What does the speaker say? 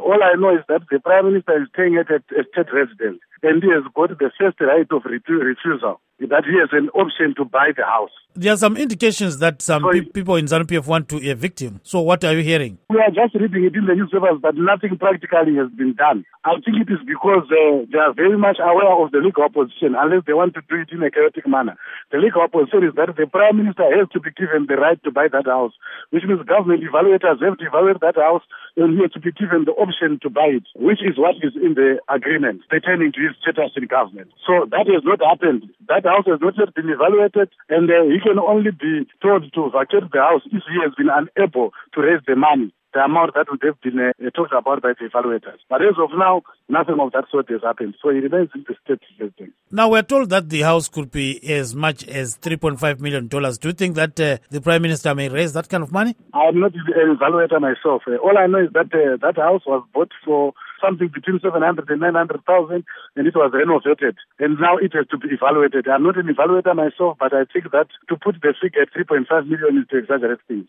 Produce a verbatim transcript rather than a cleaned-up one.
All I know is that the Prime Minister is staying at a, a state residence, and he has got the first right of refu- refusal, that he has an option to buy the house. There are some indications that some So pe- people in ZANU-P F want to evict him. So what are you hearing? We are just reading it in the newspapers, but nothing practically has been done. I think it is because uh, they are very much aware of the legal opposition, unless they want to do it in a chaotic manner. The legal opposition is that the Prime Minister has to be given the right to buy that house, which means government evaluators have to evaluate that house, and he has to be given the option to buy it, which is what is in the agreement pertaining to his status in government. So that has not happened. That house has not yet been evaluated, and uh, he can only be told to vacate the house if he has been unable to raise the money, the amount that would have been uh, talked about by the evaluators. But as of now, nothing of that sort has happened. So he remains in the state residence. Now, we're told that the house could be as much as three point five million dollars. Do you think that uh, the Prime Minister may raise that kind of money? I'm not an evaluator myself. Uh, all I know is that uh, that house was bought for something between seven hundred and nine hundred thousand, and it was renovated, and now it has to be evaluated. I'm not an evaluator myself, but I think that to put the figure at three point five million is to exaggerate things.